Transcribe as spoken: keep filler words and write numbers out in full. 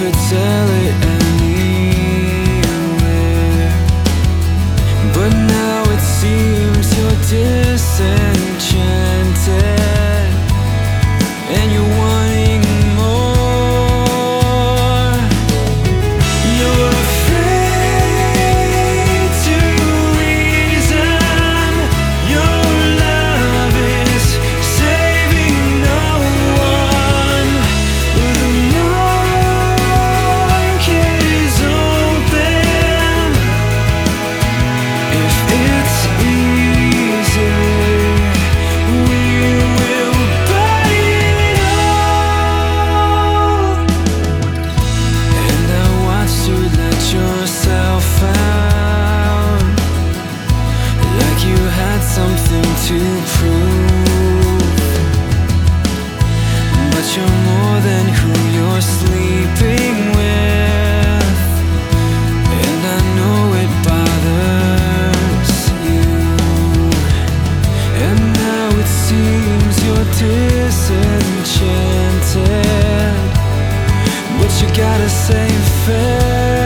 could sell it anywhere, but now it seems you're disenchanted and you're wanting more. You're afraid to reason. Your love is saving no one. The market is open. If it's easy, we will buy it all. And I watched you let yourself out, like you had something to prove. But you're more than who you're sleeping with, and I know it bothers you. And now it seems you're disenchanted, but you gotta say fair.